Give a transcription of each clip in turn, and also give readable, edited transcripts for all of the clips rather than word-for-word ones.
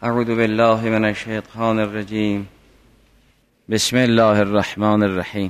اعوذ بالله من الشیطان الرجیم. بسم الله الرحمن الرحیم.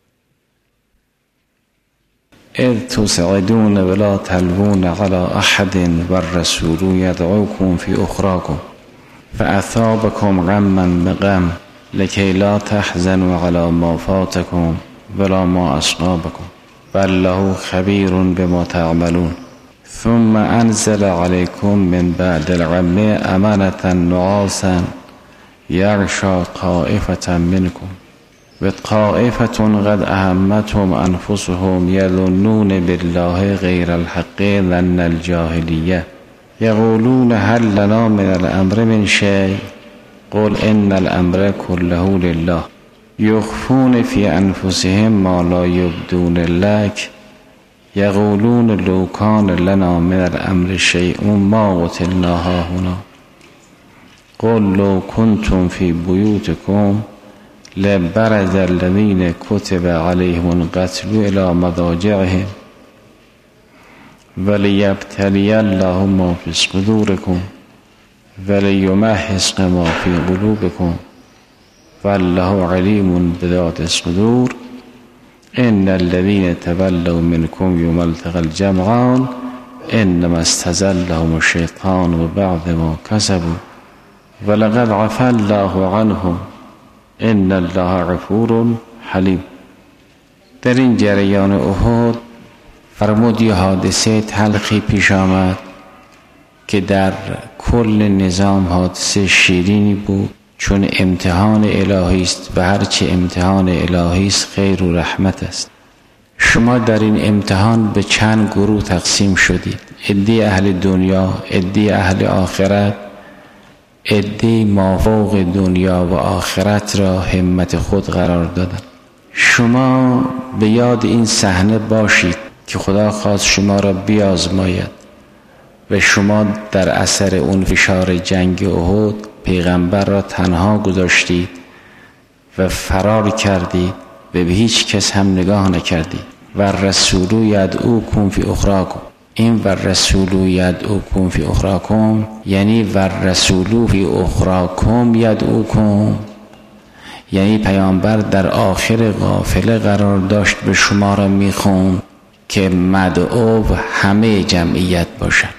اذ تسعدون ولا تلوون على احد والرسول يدعوكم في اخراكم فاثابكم غما بغم لكي لا تحزنوا على ما فاتكم ولا ما اصابكم والله خبير بما تعملون. ثم انزل عليكم من بعد الغم امنة نعاسا يغشى طائفة منكم وطائفة قد أهمتهم أنفسهم يظنون بالله غير الحق ظن الجاهلية يقولون هل لنا من الأمر من شيء قل إن الأمر كله لله يخفون في أنفسهم ما لا يبدون لك يقولون لو كان لنا من الأمر شيء ما قتلنا هاهنا قل لو كنتم في بيوتكم لبرز الذين كتب عليهم القتل إلى مضاجعهم وليبتلي الله ما في صدوركم وليمحص ما في قلوبكم والله عليم بذات الصدور. إن الذين تولوا منكم يوم التقى الجمعان إنما استزلهم الشيطان ببعض ما كسبوا ولقد عفى الله عنهم ان الله غفور حلیم. در این جریان احد فرمود یه حادثه تلخی پیش آمد که در کل نظام حادثه شیرینی بود، چون امتحان الهی است و هرچه امتحان الهی است خیر و رحمت است. شما در این امتحان به چند گروه تقسیم شدید، عده اهل دنیا، عده اهل آخرت، عده مافوق دنیا و آخرت را همت خود قرار دادن. شما به یاد این صحنه باشید که خدا خواست شما را بیازماید و شما در اثر اون فشار جنگ احد پیغمبر را تنها گذاشتید و فرار کردید و به هیچ کس هم نگاه نکردید. و رسول یدعوکم فی اخراکم، این و رسول یدعوکم فی اخراکم یعنی و رسول فی اخراکم یدعوکم، یعنی پیامبر در آخر قافله قرار داشت به شما را میخوند که مدعو همه جمعیت باشد.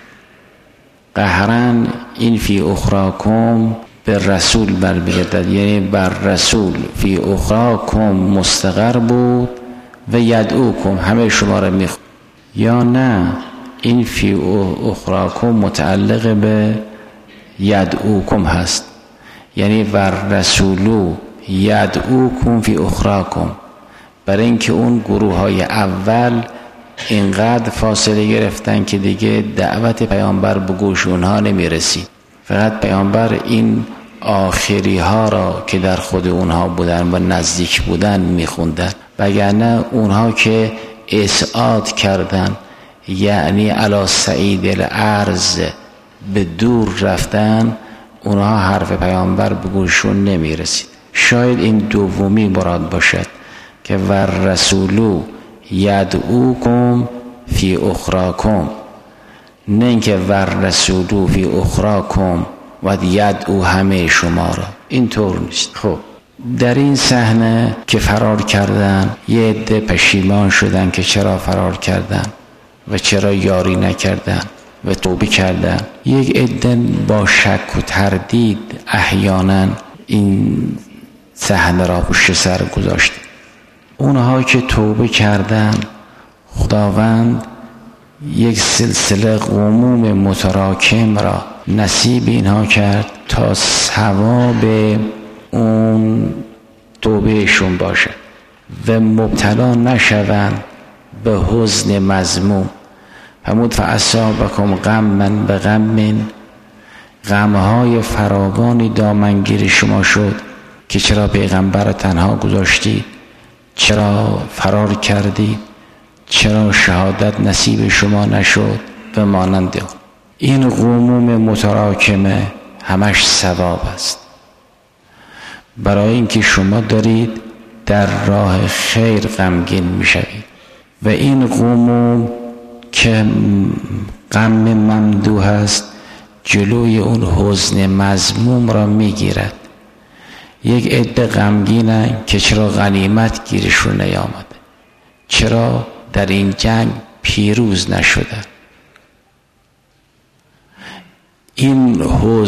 قهرن این فی اخراکم به رسول برمیگردد، یعنی بر رسول فی اخراکم مستقر بود و یدعوکم همه شما را میخوند. یا نه این فی اخراکم متعلق به یدعوکم هست، یعنی ور رسولو یدعوکم فی اخراکم، برای اینکه اون گروه های اول اینقدر فاصله گرفتن که دیگه دعوت پیامبر به گوش اونها نمی رسید. فقط پیامبر این آخری ها را که در خود اونها بودن و نزدیک بودن می خوندن، وگرنه اونها که اسعاد کردن یعنی علی صعید الارض به دور رفتن، اونها حرف پیامبر به گوششون نمی رسید. شاید این دومی مراد باشد که ور رسولو یدعوکم فی اخراکم، نه اینکه ور رسولو فی اخراکم و یدعو همه شما را، این طور نیست. خب در این صحنه که فرار کردن، یه عده پشیمان شدن که چرا فرار کردن و چرا یاری نکردن و توبه کردن. یک عده با شک و تردید احیانا این صحنه را پشت سر گذاشت. اونها که توبه کردن، خداوند یک سلسله غموم متراکم را نصیب اینها کرد تا ثواب اون توبهشون باشه و مبتلا نشوند به حزن مذموم. فرمود فاصابکم غما بغم، غمهای فراوانی دامنگیر شما شد که چرا پیغمبر را تنها گذاشتید، چرا فرار کردید، چرا شهادت نصیب شما نشد و مانند این غموم متراکمه همش ثواب است، برای اینکه شما دارید در راه خیر غمگین میشوید. و این غموم که غم ممدوح است جلوی اون حزن مذموم را میگیرد. یک عده غمگینن که چرا غنیمت گیرشون نیامده، چرا در این جنگ پیروز نشدن. این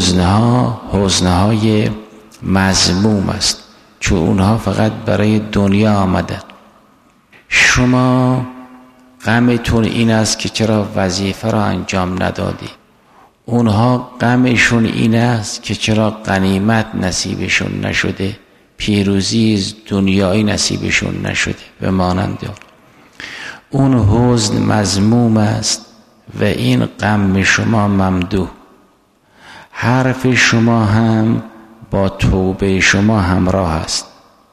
حزنهای مذموم است، چون اونها فقط برای دنیا آمدن. شما غمتون این است که چرا وظیفه را انجام ندادی. اونها غمشون این است که چرا غنیمت نصیبشون نشده، پیروزی دنیایی نصیبشون نشده به مانند اون حزن مذموم است و این غم شما ممدوح. حرف شما هم با توبه شما همراه است.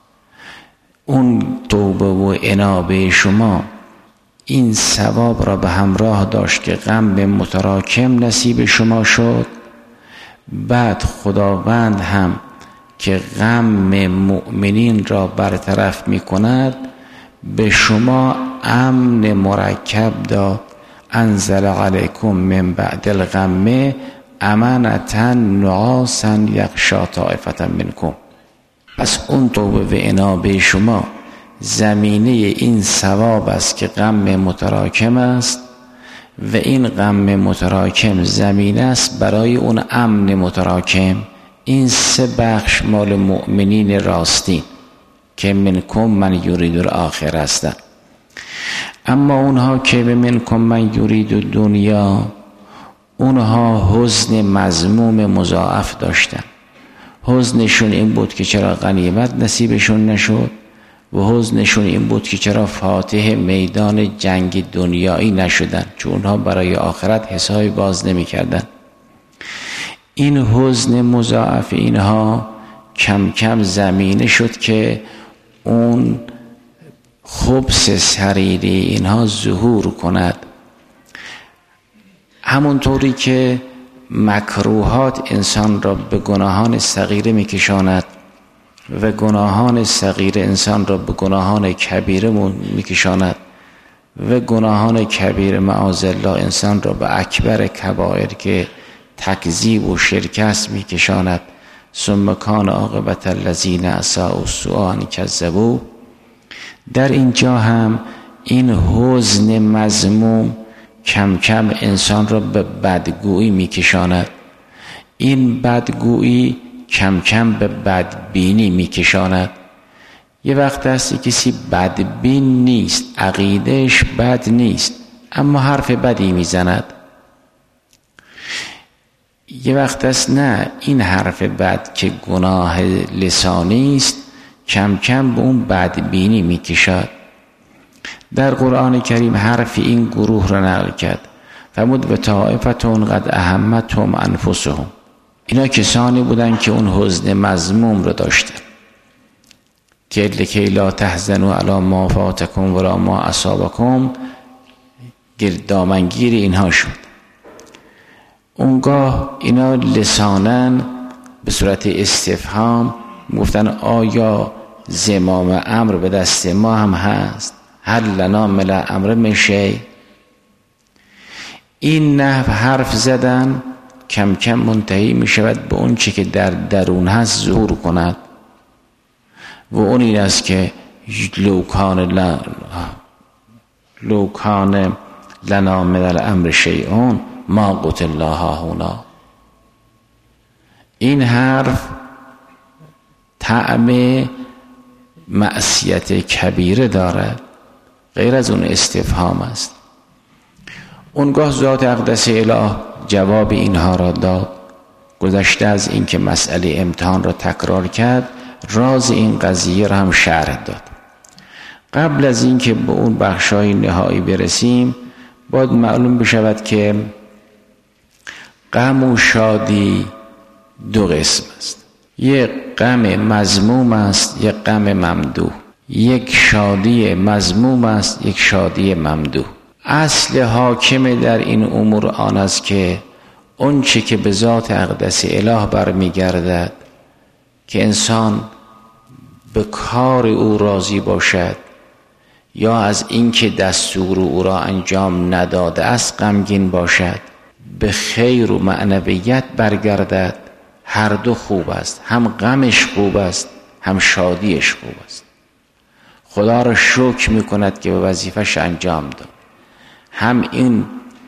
اون توبه و انابه شما این ثواب را به همراه داشت که غم متراکم نصیب شما شد. بعد خداوند هم که غم مؤمنین را برطرف می کند به شما امن مرکب داد. انزل علیکم من بعد الغم امنة نعاسا یغشی طائفة منکم. پس اون توبه و انابه شما زمینه این ثواب است که غم متراکم است و این غم متراکم زمینه است برای اون امن متراکم. این سه بخش مال مؤمنین راستین که منکم من یرید الاخره هستند. اما اونها که به منکم من یرید دنیا، اونها حزن مذموم مضاعف داشتن. حزنشون این بود که چرا غنیمت نصیبشون نشد و حزنشون این بود که چرا فاتح میدان جنگ دنیایی نشدن، چون اونها برای آخرت حسابی باز نمی کردن. این حزن مضاعف اینها کم کم زمینه شد که اون خبث سریری اینها ظهور کند. همونطوری که مکروهات انسان را به گناهان صغیره میکشاند و گناهان صغیره انسان را به گناهان کبیره میکشاند و گناهان کبیره معاذالله انسان را به اکبر کبائر که تکذیب و شرک است میکشاند. ثم کان عاقبة الذین اساءوا السوء ان کذبوا. در اینجا هم این حزن مذموم کم کم انسان را به بدگویی میکشاند. این بدگویی کم کم به بدبینی میکشاند. یه وقت هستی کسی بدبین نیست، عقیدهش بد نیست، اما حرف بدی میزند. یه وقت هست نه، این حرف بد که گناه لسانی است کم کم به اون بدبینی میکشد. در قرآن کریم حرف این گروه را نقل کرد. فرمود و طائفتون قد اهمتهم انفسهم. اینا کسانی بودن که اون حزن مذموم را داشتن که لکی لا تحزنوا علی ما فاتکم ولا ما اصابکم، دامنگیر اینها شد. اونگاه اینا لسانن به صورت استفهام گفتن آیا زمام امر به دست ما هم هست؟ هل لنا من الامر من شیء؟ این نحو حرف زدن کم کم منتهی می شود به اون چی که در درون هست ظهور کند و اون این است که لو کان لنا من الامر شیء ما قتلنا هاهنا. این حرف طعم معصیت کبیره دارد، غیر از اون استفهام است. اونگاه ذات اقدس اله جواب اینها را داد. گذشته از این که مسئله امتحان را تکرار کرد، راز این قضیه را هم شرح داد. قبل از این که به اون بخشای نهایی برسیم باید معلوم بشود که غم و شادی دو قسم است. یک غم مذموم است، یک غم ممدوح. یک شادی مذموم است، یک شادی ممدوح. اصل حاکم در این امور آن است که اون چی که به ذات اقدس اله برمیگردد که انسان به کار او راضی باشد یا از اینکه دستور او را انجام نداده است غمگین باشد، به خیر و معنویت برگردد، هر دو خوب است. هم غمش خوب است، هم شادیش خوب است. خدا را شکر میکند که به وظیفش انجام داد. هم این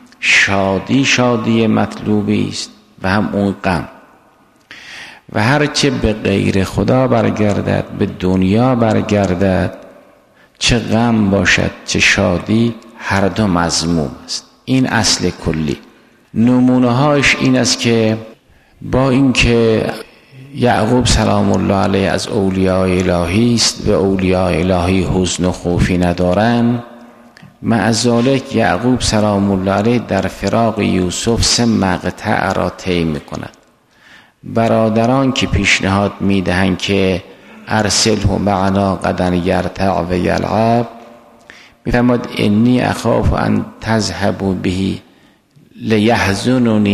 شادی مطلوبی است و هم اون غم. و هرچه به غیر خدا برگردد، به دنیا برگردد، چه غم باشد چه شادی، هر دو مذموم است. این اصل کلی. نمونه هاش این است که با اینکه یعقوب سلام الله علیه از اولیاء الهی است و اولیاء الهی حزن و خوفی ندارن، مع ذالک یعقوب سلام الله علیه در فراق یوسف 3 مقطع را طی می‌کند. برادران که پیشنهاد میدهند که ارسله معنا غدا یرتع و یلعب، میفرماد انی اخاف ان تذهبوا به لیحزننی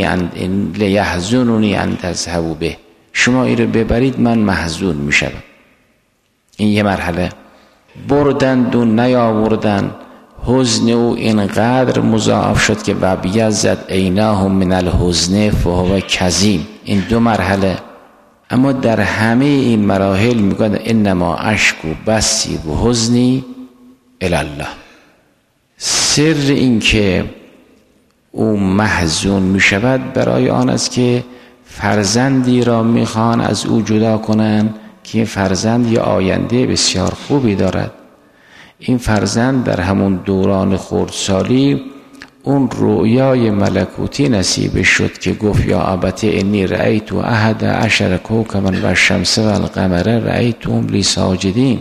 ان تذهبوا به. شما این رو ببرید من محزون میشم. این یه مرحله. بردند و نیاوردن، حزن او اینقدر مضاعف شد که و بیزد عیناه من الحزن فهو کظیم. این 2 مرحله. اما در همه این مراحل میگن انما اشکو بسی و حزنی الی الله. سر این که او محزون میشود برای آن است که فرزندی را میخوان از او جدا کنند که فرزند یه آینده بسیار خوبی دارد. این فرزند در همون دوران خردسالی اون رؤیای ملکوتی نصیب شد که گفت یا ابت انی رأیت 11 کوکبا و الشمس و القمر رأیتهم لی ساجدین.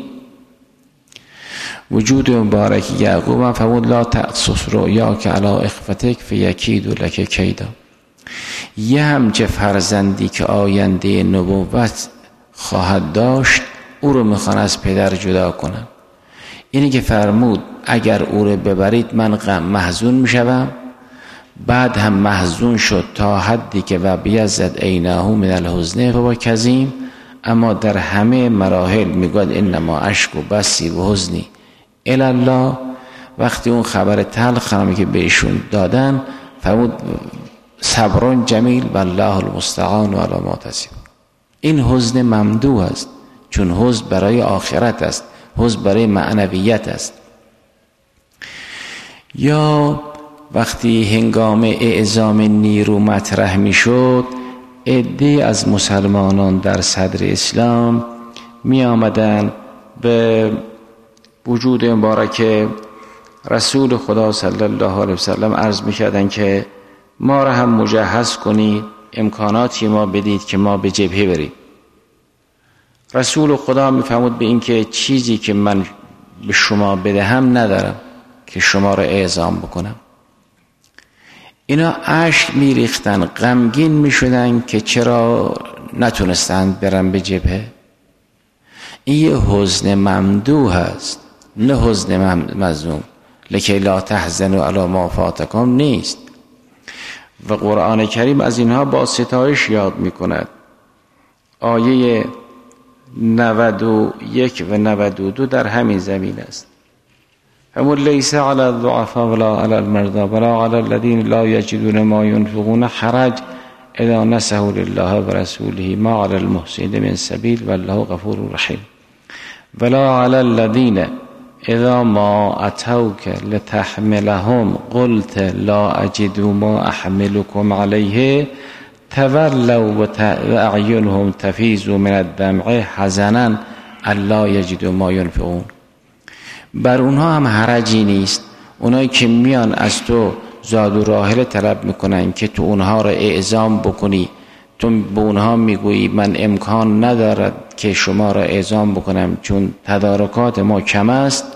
وجود مبارک یعقوب فرمود لا تقصص رؤیاک علی اخوتک فیکیدوا لک کیدا. یه همچه فرزندی که آینده نبوت خواهد داشت او رو میخوان از پدر جدا کنن. اینی که فرمود اگر او رو ببرید من محزون میشم، بعد هم محزون شد تا حدی که و بیزد عینه من الحزن فهو کظیم. اما در همه مراحل میگوید انما اشکو بسی و حزنی الی الله. وقتی اون خبر تلخ که بهشون دادن فرمود صبر جمیل والله المستعان علی ما تصفون. این حزن ممدوح است، چون حزن برای آخرت است، حزن برای معنویت است. یا وقتی هنگام اعزام نیرو مطرح می شد، عده‌ای از مسلمانان در صدر اسلام می آمدن به وجود مبارک رسول خدا صلی الله علیه وسلم عرض می کردن که ما را هم مجهز کنید، امکاناتی ما بدید که ما به جبهه بریم. رسول خدا می فرمود به این که چیزی که من به شما بدهم ندارم که شما را اعزام بکنم. اینا اشک می ریختن، غمگین می شدن که چرا نتونستند برن به جبهه. این یه حزن ممدوح است، نه حزن مذموم. لکی لا تحزنوا علی ما فاتکم نیست. و قرآن کریم از اینها با ستایش یاد می کند. آیه 91 و 92 در همین زمین است. همون لیس علی الضعفاء ولا علی المرضى ولا علی الذین لا یجدون ما ينفقون حرج اذا نصحوا لله و رسوله ما علی المحسنین من سبیل والله غفور رحیم ولا علی الذین اذا ما اتوک لتحملهم قلت لا اجد ما احملكم علیه تولوا و اعینهم تفیض من الدمع حزنا الا یجدوا ما ينفقون. بر اونها هم حرجی نیست. اونایی که میان از تو زاد و راحله طلب میکنن که تو اونها را اعزام بکنی، تو به اونها میگویی من امکان ندارد که شما را اعزام بکنم چون تدارکات ما کم است،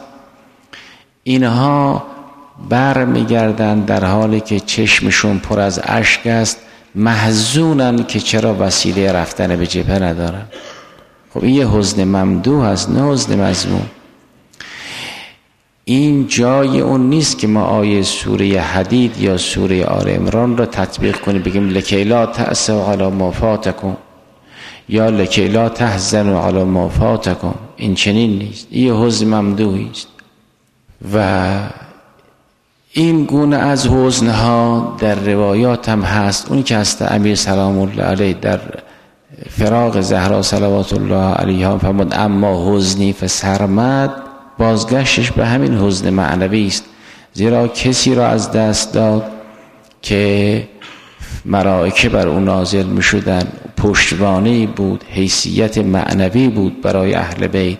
اینها بر میگردن در حالی که چشمشون پر از اشک است، محزونن که چرا وسیله رفتن به جبهه ندارن. خب این یه حزن ممدوح است، نه حزن مذموم. این جای اون نیست که ما آیه سوره حدید یا سوره آل عمران را تطبیق کنیم بگیم لکی لا تأسوا علی ما فاتکم یا لکی لا تحزنوا علی ما فاتکم. این چنین نیست. این حزن ممدوحی است. و این گونه از حزنها در روایات هم هست. اونی که هست امیر سلام الله علیه در فراق زهرا صلوات الله علیها فرمود اما حزنی فسرمد، بازگشتش به همین حزن معنوی است، زیرا کسی را از دست داد که ملائکه بر او نازل می شدن، پشتوانه‌ای بود، حیثیت معنوی بود برای اهل بیت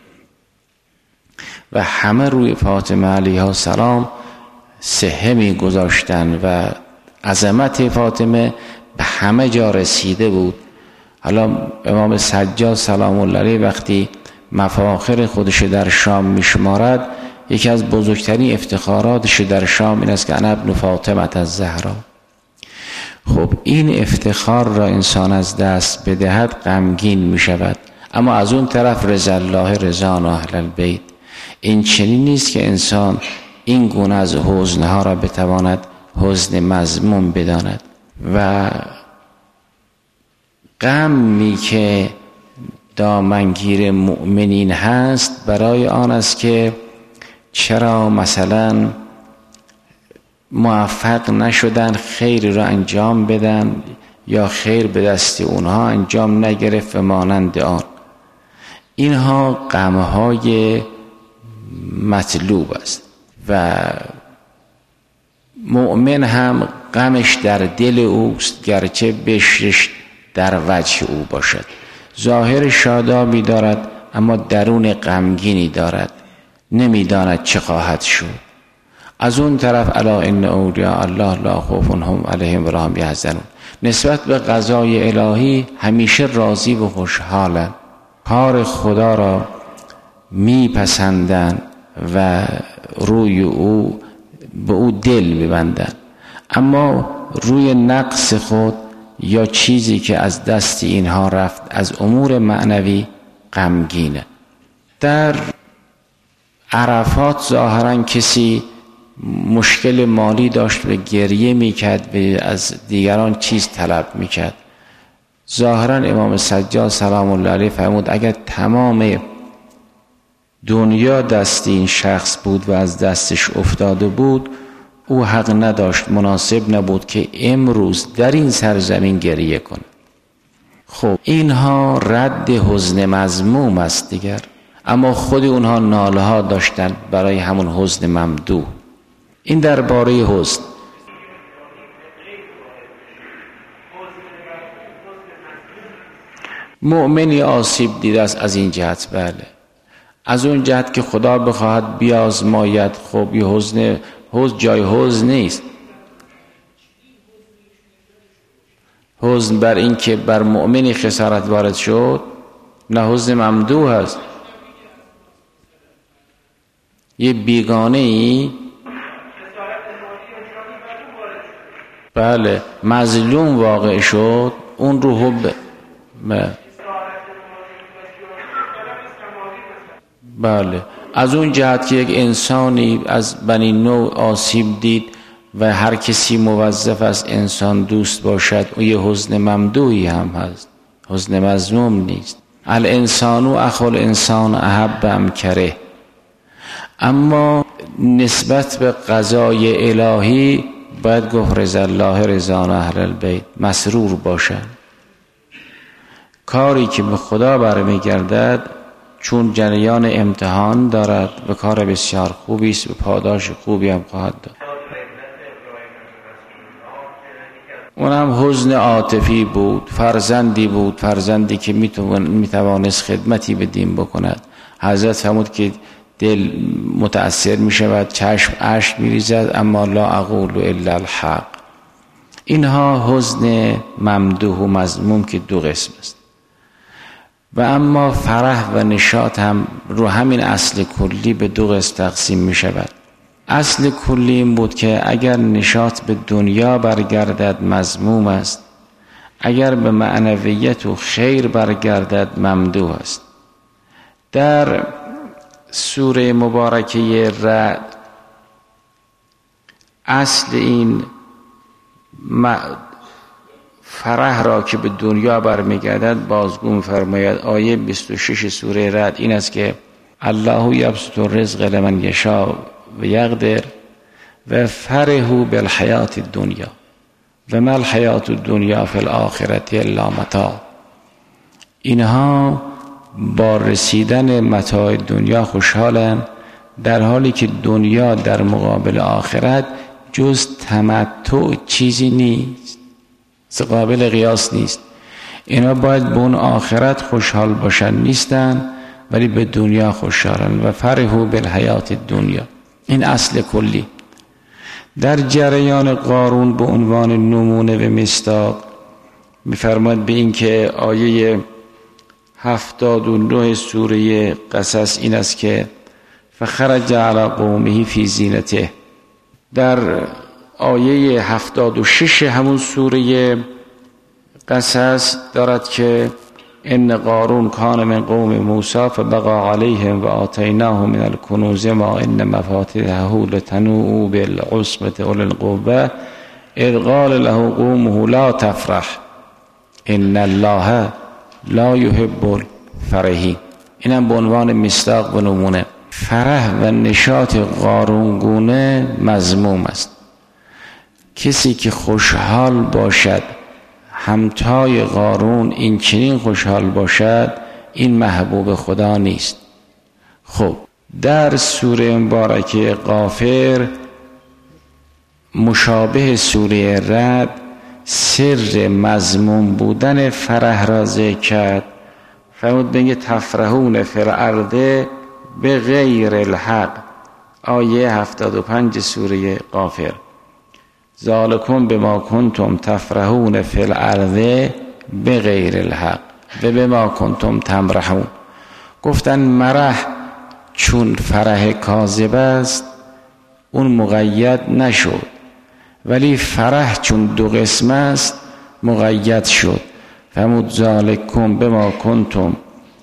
و همه روی فاطمه علیها السلام سهه می گذاشتن و عظمت فاطمه به همه جا رسیده بود. حالا امام سجاد سلام الله علیه وقتی مفاخر خودش در شام می شمارد، یکی از بزرگترین افتخاراتش در شام این است که انا ابن فاطمه الزهرا. خب این افتخار را انسان از دست بدهد غمگین می شود، اما از اون طرف رضا الله رضا اهل البیت. این چنین نیست که انسان این گونه از حزنها را بتواند حزن مذموم بداند و غمی که دامنگیر مؤمنین هست برای آن است که چرا مثلا موفق نشدن خیر را انجام بدن یا خیر به دست اونها انجام نگرفت و مانند آن. اینها غمهای مطلوب است و مؤمن هم غمش در دل اوست، گرچه بشرش در وجه او باشد. ظاهر شادابی دارد اما درون غمگینی دارد، نمیداند چه خواهد شد. از اون طرف الا ان اولیاء الله لا خوف هم علیهم ولا هم یحزنون، نسبت به قضای الهی همیشه راضی و خوشحالند، کار خدا را میپسندند و روی او به او دل میبندند، اما روی نقص خود یا چیزی که از دست اینها رفت از امور معنوی غمگینه. در عرفات ظاهرا کسی مشکل مالی داشت و گریه میکرد و از دیگران چیز طلب میکرد. ظاهرا امام سجاد سلام الله علیه فرمود اگر تمام دنیا دست این شخص بود و از دستش افتاده بود، او حق نداشت، مناسب نبود که امروز در این سرزمین گریه کنه. خب اینها رد حزن مذموم است دیگر، اما خود اونها ناله ها داشتند برای همون حزن ممدوح. این درباره حزن. مؤمنی آسیب دیده است از این جهت، بله، از اون جهت که خدا بخواهد بیازماید. خب یه حزن جای حزن نیست. حزن بر این که بر مؤمنی خسارت وارد شد نه حزن ممدوح است. یه بیگانه ای بله مظلوم واقع شد، اون رو حب بله از اون جهت که یک انسانی از بنی نوع آسیب دید و هر کسی موظف است انسان دوست باشد، و یه حزن ممدوحی هم هست، حزن مذموم نیست. الانسان اخو الانسان احب ام کره. اما نسبت به قضای الهی باید گفت رضا الله رضا اهل البیت، مسرور باشد. کاری که به خدا برمیگردد چون جریان امتحان دارد و کار بسیار خوبی است و پاداش خوبی هم خواهد داد. اونم حزن عاطفی بود، فرزندی بود، فرزندی که میتوانست خدمتی به دین بکند. حضرت فرمود که دل متأثر می شود، چشم اشک می ریزد، اما لا اقول الا الحق. اینها حزن ممدوح و مذموم که دو قسم است. و اما فرح و نشاط هم رو همین اصل کلی به دو قسم تقسیم می شود. اصل کلی این بود که اگر نشاط به دنیا برگردد مذموم است، اگر به معنویت و خیر برگردد ممدوح است. در سوره مبارکه رعد اصل این فرح را که به دنیا برمیگردد بازگو می‌فرماید. آیه 26 سوره رعد این است که الله یبسط الرزق لمن یشاء و یقدر و فرحوا بالحیات الدنیا و ما الحیات الدنیا فی الآخرة الا متاع. اینها با رسیدن متاع دنیا خوشحالن، در حالی که دنیا در مقابل آخرت جز تمتع چیزی نیست، قابل قیاس نیست. اینا باید به اون آخرت خوشحال باشن، نیستن، ولی به دنیا خوشحالن. و فرحوا بالحیات الدنیا، این اصل کلی. در جریان قارون به عنوان نمونه و مصداق می‌فرماید به این که آیه 79 سوره قصص این است که فخرج علی قومه فی زینته. در آیه 76 همون سوره قصص دارد که ان قارون کان من قوم موسی فبغى علیهم و آتیناه من الکنوز ما ان مفاتحه لتنوء بالعصبة اولی القوة اذ قال له قومه لا تفرح ان الله لا يحب الفرحین. اینم به عنوان مصداق و نمونه. فرح و نشاط قارونگونه مذموم است. کسی که خوشحال باشد همتای قارون این چنین خوشحال باشد، این محبوب خدا نیست. خب در سوره مبارکه غافر مشابه سوره رعد سر مذموم بودن فرح را ذکر کرد. فرمود بگه تفرحون فی الارض به غیر الحق، آیه 75 سوره غافر. ذالکم بما کنتم تفرحون فی الارض به غیر الحق و بما کنتم تمرحون. گفتن مرح چون فرح کاذب است اون مقید نشد، ولی فرح چون دو قسم است مقید شد. فرمود ذالکم بما کنتم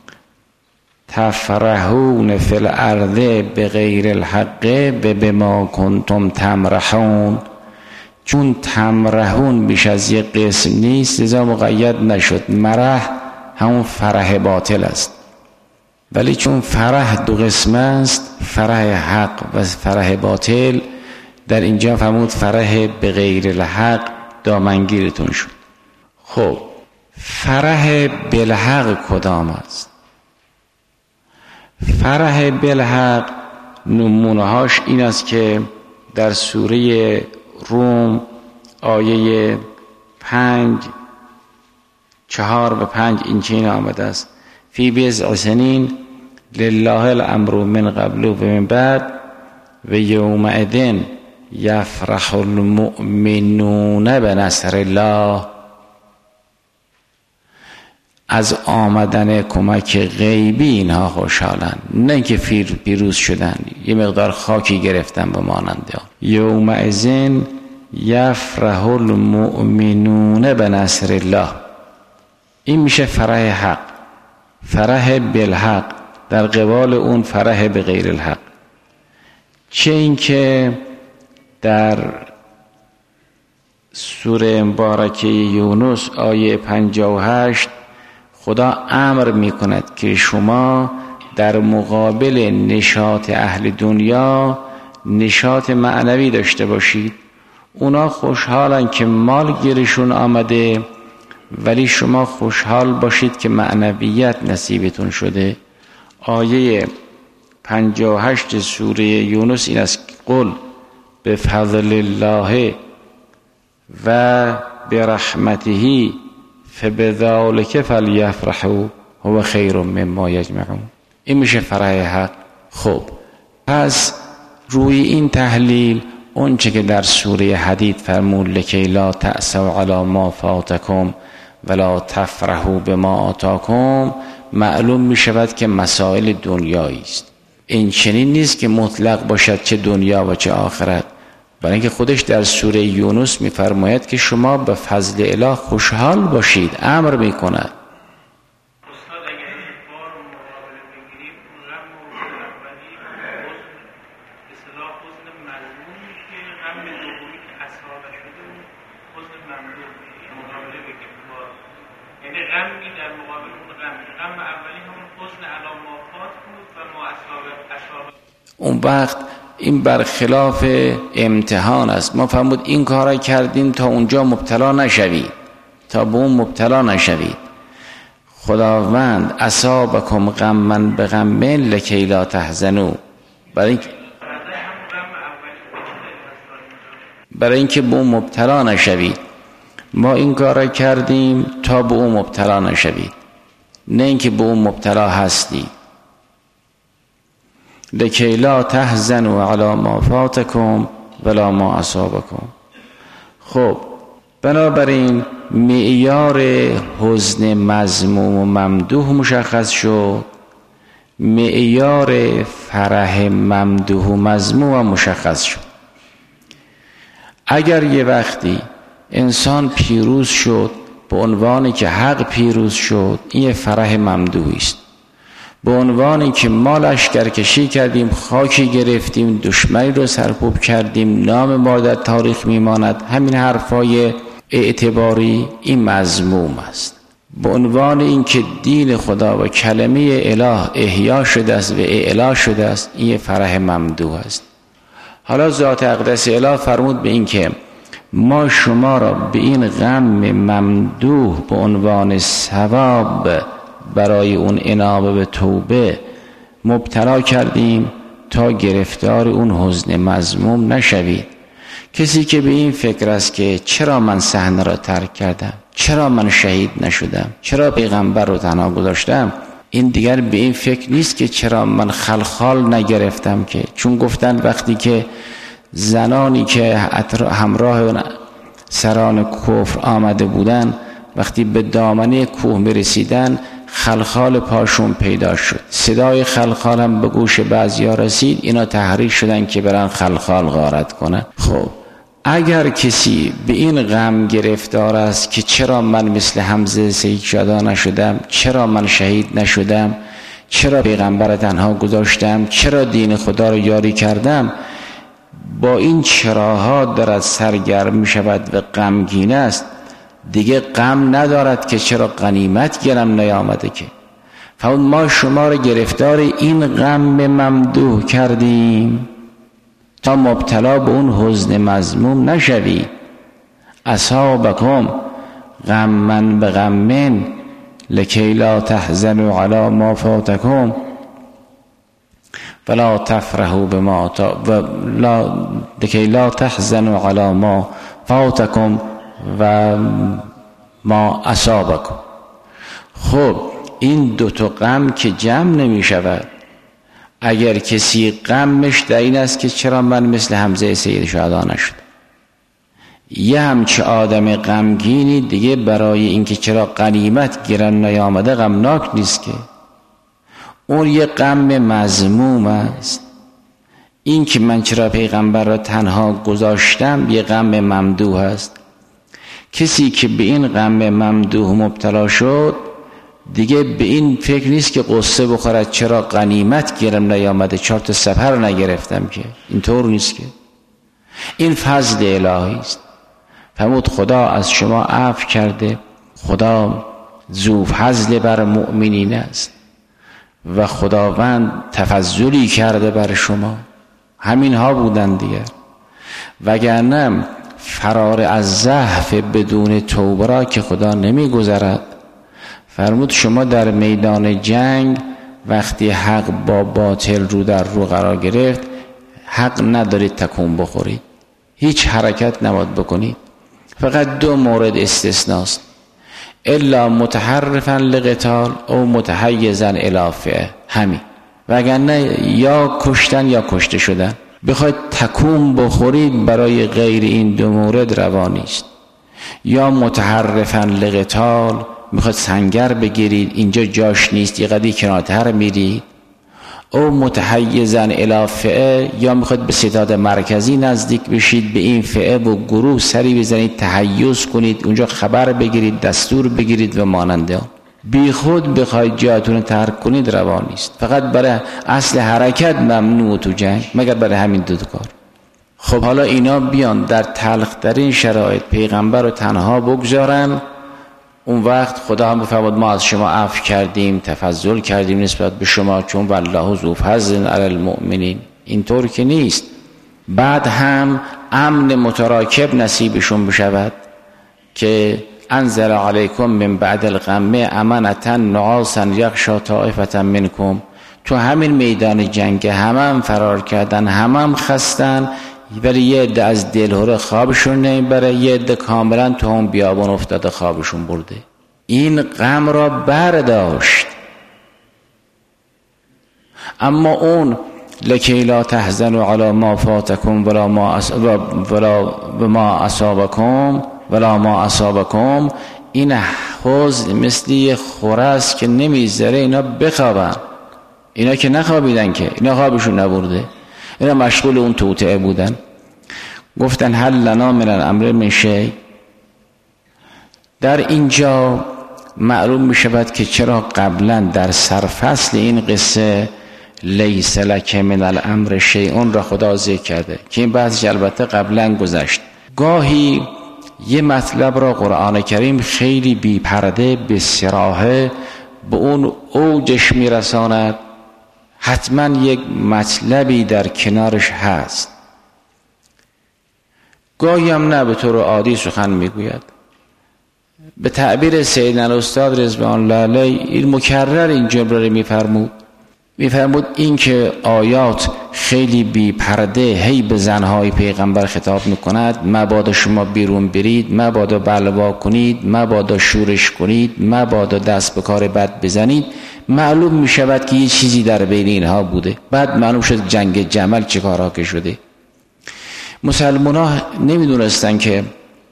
تفرحون فی الارض به غیر الحق و بما کنتم تمرحون. چون تمرحون بیش از یک قسم نیست لذا مقید نشد. مرح همون فرح باطل است، ولی چون فرح دو قسم است، فرح حق و فرح باطل، در اینجا فرمود فرح به غیر الحق دامنگیرتون شد. خب فرح بالحق کدام است؟ فرح بالحق نمونهاش این است که در سوره روم آیه 5 4 و 5 این چنین آمده است فی بضع سنین لله الامر من قبل و من بعد و یومئذ یفرح المؤمنون بنصر الله. از آمدن کمک غیبی اینها خوشحالن، نه که پیروز شدن یه مقدار خاکی گرفتن به ماننده. یومئذ یفرح المؤمنون بنصر الله، این میشه فرح حق، فرح بالحق در قبال اون فرح به غیر الحق. چه این که در سوره مبارکه یونس آیه 58 خدا امر می کند که شما در مقابل نشاط اهل دنیا نشاط معنوی داشته باشید. اونا خوشحالن که مال گیرشون آمده، ولی شما خوشحال باشید که معنویت نصیبتون شده. آیه 58 سوره یونس این است: قل بفضل الله و برحمته فبذلک فلیفرحوا هو خیر مما یجمعون. این میشه فرح حق. خب پس روی این تحلیل اون چه که در سوره حدید فرمود لکی لا تأسوا علی ما فاتکم ولا تفرحوا بما آتاکم، معلوم می شود که مسائل دنیایی است. این چنین نیست که مطلق باشد چه دنیا و چه آخرت، برای اینکه خودش در سوره یونس می فرماید که شما به فضل اله خوشحال باشید، امر می کند. اون وقت این برخلاف امتحان است. ما فرمود این کارا کردیم تا اونجا مبتلا نشوید، تا به اون مبتلا نشوید. خداوند اصابکم غما بغم لکی لا تحزنوا، برای اینکه به اون مبتلا نشوید. ما این کارا کردیم تا به اون مبتلا نشوید، نه اینکه به اون مبتلا هستی. لکی لا تحزنوا علی ما فاتکم ولا ما اصابکم. خب بنابراین معیار حزن مذموم و ممدوح مشخص شد، معیار فرح ممدوح و مذموم مشخص شد. اگر یه وقتی انسان پیروز شد به عنوانی که حق پیروز شد، این یه فرح ممدوحی است. به عنوانی که ما لشکرکشی کردیم، خاکی گرفتیم، دشمنی رو سرکوب کردیم، نام ما در تاریخ میماند، همین حرفای اعتباری، این مذموم است. به عنوان اینکه دین خدا و کلمه اله احیا شده است و اعلا شده است، این فرح ممدوح است. حالا ذات اقدس اله فرمود به این که ما شما را به این غم ممدوح به عنوان ثواب برای اون انابه به توبه مبتلا کردیم تا گرفتار اون حزن مذموم نشوید. کسی که به این فکر است که چرا من صحنه را ترک کردم، چرا من شهید نشدم، چرا پیغمبر رو تنها گذاشتم، این دیگر به این فکر نیست که چرا من خلخال نگرفتم، که چون گفتن وقتی که زنانی که همراه سران کفر آمده بودن وقتی به دامنه کوه میرسیدن خلخال پاشون پیدا شد، صدای خلخال هم به گوش بعضیا رسید، اینا تحریک شدن که برن خلخال غارت کنن. خب اگر کسی به این غم گرفتار است که چرا من مثل حمزه سید شهدا نشدم، چرا من شهید نشدم، چرا پیغمبر تنها گذاشتم، چرا دین خدا رو یاری کردم، با این چراها دارد سرگرم می شود و غمگین است، دیگه غم ندارد که چرا غنیمت گرم نیامده. که فهم ما شما رو گرفتار این غم ممدوح کردیم تا مبتلا به اون حزن مذموم نشوی. اصابکم غما بغم لکی لا تحزنوا علی ما فاتکم ولا تفرحوا بما لکی لا تحزنوا علی ما فاتکم و ما اصابکم. خب این دوتا غم که جمع نمی شود. اگر کسی غمش در این است که چرا من مثل حمزه سید شهدا نشد، یه همچه آدم غمگینی دیگه برای اینکه چرا غنیمت گرن نیامده غمناک نیست، که اون یه غم مذموم است. این که من چرا پیغمبر را تنها گذاشتم یه غم ممدوح است. کسی که به این غم ممدوح مبتلا شد دیگه به این فکر نیست که قصه بخورد چرا غنیمت گیرم نیامده، 4 تا سپر نگرفتم، که اینطور نیست. که این فضل الهی است. فرمود خدا از شما عفو کرده، خدا ذو فضل بر مؤمنین است و خداوند تفضلی کرده بر شما. همین ها بودن دیگر، وگرنه فرار از ضعف بدون توبه را که خدا نمی گذرد. فرمود شما در میدان جنگ وقتی حق با باطل رو در رو قرار گرفت، حق ندارید تکون بخورید، هیچ حرکت نباید بکنید. فقط 2 مورد استثناست، الا متحرفا لقتال او متحیزا الی فئه، همین. وگرنه یا کشتن یا کشته شدن. بخواید تکون بخورید برای غیر این 2 مورد روا نیست. یا متحرفا لقتال، میخواد سنگر بگیرید، اینجا جاش نیست، یه قدری کنارتر میرید. او متحیزا الی فئه، یا میخواد به ستاد مرکزی نزدیک بشید، به این فئه و گروه سری بزنید، تحیز کنید، اونجا خبر بگیرید، دستور بگیرید و ماننده. بی خود بخواید جاتون ترک کنید روا نیست. فقط برای اصل حرکت ممنوع تو جنگ، مگر برای همین 2 کار. خب حالا اینا بیان در تلخ‌ترین شرایط پیغمبر رو تنها بگذارن، اون وقت خدا هم بفرماد ما از شما عفو کردیم، تفضل کردیم نسبت به شما، چون والله ذو فضل علی المؤمنین. اینطور که نیست. بعد هم امن متراکب نصیبشون بشود که انزل علیکم من بعد الغم امنة نعاسا یغشی طائفة منکم. تو همین میدان جنگ هم فرار کردن، هم خستن، ولی یه عده از دلهره خوابشون نمیبره، یه عده کاملا تو هم بیابان افتاده خوابشون برده. این غم را برداشت. اما اون لکی لا تحزنوا علی ما فاتکم ولا ما اصابکم، این حوض مثل یه خوره است که نمیذاره اینا بخوابن. اینا که نخوابیدن، که اینا خوابشون نبرده، اینا مشغول اون توطئه بودن. گفتن هل لنا من الامر من شیء. در اینجا معلوم می شود که چرا قبلا در سرفصل این قصه لیس لک من الامر شیء را خدا ذکر کرده که این بحث البته قبلا گذشت. گاهی یه مطلب را قرآن کریم خیلی بی پرده به صراحه به اون اوجش می رساند، حتما یک مطلبی در کنارش هست. گاهی هم نه، به طور عادی سخن میگوید. به تعبیر سیدنا استاد رضوان الله علیه این مکرر این جمله رو میفرمود این که آیات خیلی بی پرده هی به زنهای پیغمبر خطاب میکند، مبادا شما بیرون برید، مبادا بلوا کنید، مبادا شورش کنید، مبادا دست به کار بد بزنید. معلوم میشود که یه چیزی در بین اینها بوده. بعد معلوم شد جنگ جمل چه کارها که شده. مسلمان ها نمیدونستن که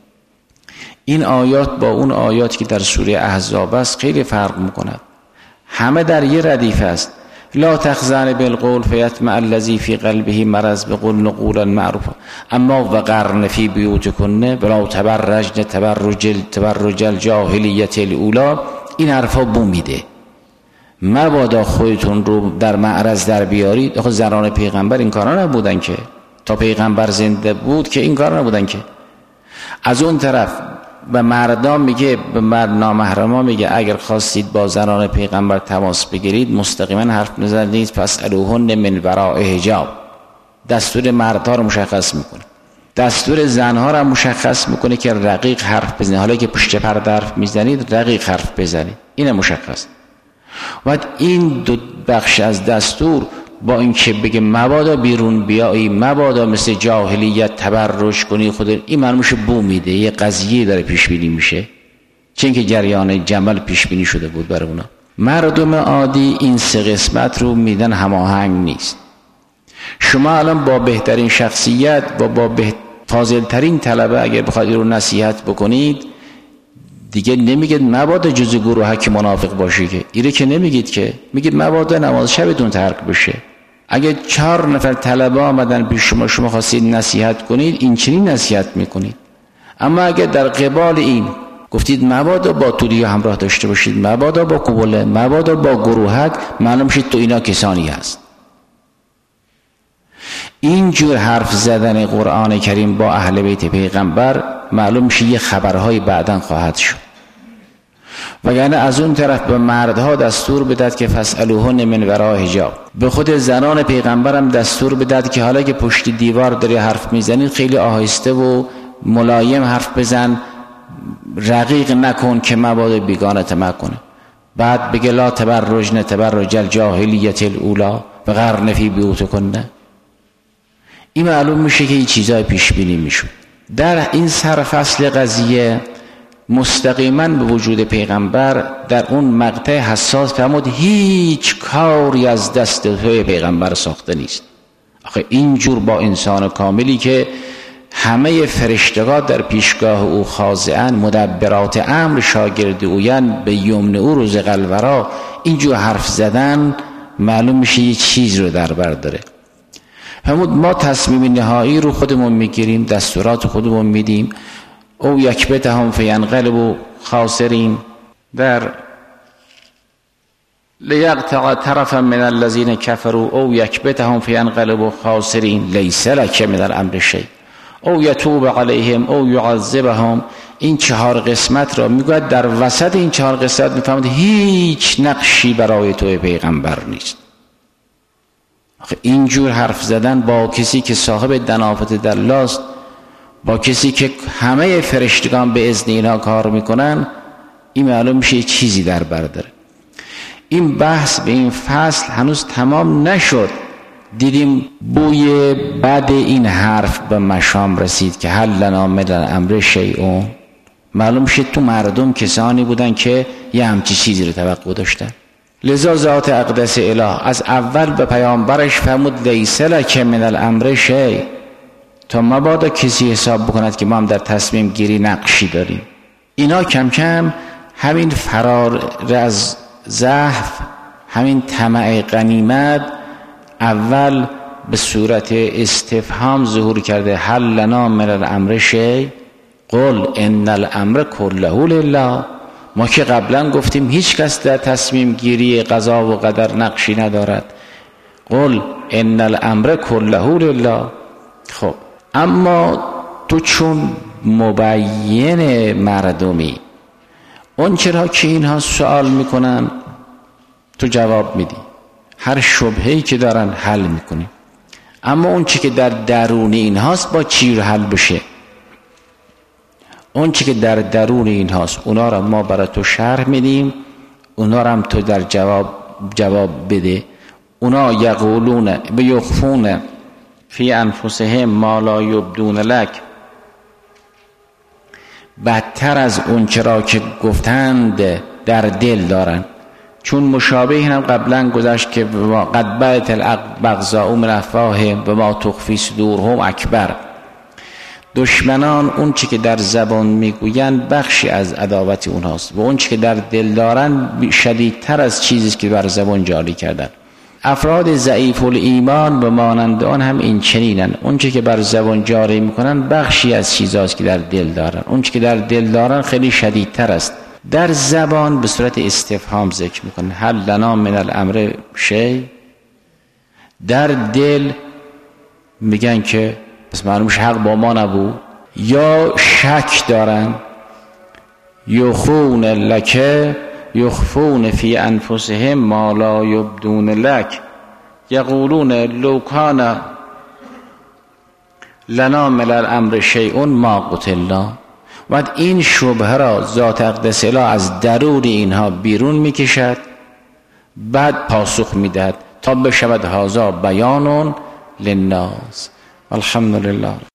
این آیات با اون آیات که در سوره احزاب است خیلی فرق میکند. همه در یه ردیف است. لا تخزن بالقول فیطمع الذی فی قلبه مرض بقولن قولا معروفا اما وقرن فی بیوتکن ولا تبرجن تبرج الجاهلیت الاولی. این حرفا بو میده. مبادا خودتون رو در معرض در بیارید. آخه زنان پیغمبر این کارا نبودن که، تا پیغمبر زنده بود که این کارا نبودن که. از اون طرف به مردان میگه، به مرد نامحرما میگه اگر خواستید با زنان پیغمبر تماس بگیرید مستقیما حرف نزنید، فاسألوهن من وراء حجاب. دستور مردها رو مشخص میکنه، دستور زنها رو مشخص میکنه که رقیق حرف بزنید. حالا که پشت پرده حرف میزنید رقیق حرف بزنید، اینه مشخص. و این دو بخش از دستور با این که بگه مبادا بیرون بیایی، مبادا مثل جاهلیت تبرج کنی خود، این مرموش بو میده. یه قضیه داره پیش بینی میشه، چون که جریان جمل پیش بینی شده بود برای اونا. مردم عادی این سه قسمت رو میدن هماهنگ نیست. شما الان با بهترین شخصیت و با فاضل ترین طلبه اگر بخواید رو نصیحت بکنید، دیگه نمیگید مبادا جزء گروه که منافق باشی، که ایره که نمیگید، که میگید مبادا نماز شبتون ترک بشه. اگه 4 نفر طلبه آمدن پیش شما خواستید نصیحت کنید، این چنین نصیحت میکنید. اما اگه در قبال این گفتید مبادا با توری همراه داشته باشید، مبادا با قبله، مبادا با گروهک، معلوم شد تو اینا کسانی هست. اینجور حرف زدن قرآن کریم با اهل بیت پیغمبر معلوم میشه یه خبرهای بعداً خواهد شد. وگرنه از اون طرف به مردها دستور بدهد که فاسألوهن من وراء حجاب. به خود زنان پیغمبرم دستور بدهد که حالا که پشت دیوار داری حرف میزنید خیلی آهسته و ملایم حرف بزن، رقیق نکن که مبادا بیگانت مکنه. بعد بگه لا تبرجن تبرج الجاهلیت الاولی وقرن فی بیوتکن. این معلوم میشه که این چیزای پیش بینی میشود. در این سرفصل قضیه مستقیما به وجود پیغمبر در اون مقطع حساس فرمود هیچ کاری از دست توی پیغمبر ساخته نیست. آخه اینجور با انسان کاملی که همه فرشتگان در پیشگاه او خاضعن، مدبرات امر شاگرد اوین، به یمن او رزق الورا، اینجور حرف زدن معلوم میشه یه چیز رو در بر داره. ما تصمیم نهایی رو خودمون میگیریم، دستورات خودمون میدیم. او یکبتهم فینقلبوا خاسرین، در لیقطع طرفا من الذین کفروا او یکبتهم فینقلبوا خاسرین لیس لک من الامر شیء او یتوب علیهم او یعذبهم. این 4 قسمت را میگوید. در وسط این 4 قسمت میفهمید هیچ نقشی برای تو پیغمبر نیست. اینجور حرف زدن با کسی که صاحب دنافت دلاست، با کسی که همه فرشتگان به اذن اینا کار میکنن، این معلوم میشه چیزی در بر داره. این بحث به این فصل هنوز تمام نشد، دیدیم بوی بد این حرف به مشام رسید که هل لنا من الامر شیء. معلوم شد تو مردم کسانی بودن که یه همچی چیزی رو توقع داشتن. لذا ذات اقدس اله از اول به پیامبرش فرمود لیس لک من الامر شیء، تا مبادا کسی حساب بکند که ما هم در تصمیم گیری نقشی داریم. اینا کم کم همین فرار از زحف، همین طمع غنیمت اول به صورت استفهام ظهور کرده. هل لنا من الامر شیء قل ان الامر کله لله. ما که قبلا گفتیم هیچ کس در تصمیم گیری قضا و قدر نقشی ندارد. قل ان الامر کله لله. خب اما تو چون مبین مردمی، اون چرا که اینها سوال میکنن تو جواب میدی، هر شبهه‌ای که دارن حل میکنی، اما اون چی که در درون اینهاست با چی رو حل بشه؟ اون چی که در درون اینهاست اونا را ما برای تو شرح میدیم، اونا را هم تو در جواب بده. اونا یقولون بیخفون فی انفسهم ما لا یبدون لک، بدتر از اون چرا که گفتند در دل دارن. چون مشابه هم قبلا گذشت که قد بعت البغضاء من افواههم و ما تخفی صدورهم اکبر. دشمنان اون چی که در زبان میگویند بخشی از عداوت اونهاست و اون چی که در دل دارن شدیدتر از چیزی که بر زبان جاری کردن. افراد ضعیف الایمان و مانند آن هم این چنینن، اون چی که بر زبان جاری میکنن بخشی از چیزاست که در دل دارن، اون چی که در دل دارن خیلی شدیدتر است. در زبان به صورت استفهام ذکر میکنن هل لنا من الامر شیء، در دل میگن که پس معلومش حق با ما نبود، یا شک دارن. یخون لک یخفون فی انفسهم ما لا یبدون لک یقولون لو کان لنا من الامر شیء ما قتلنا. و این شبهه را ذات اقدس اله از درون اینها بیرون میکشد، بعد پاسخ میدهد تا بشود هذا بیان للناس. الحمدلله.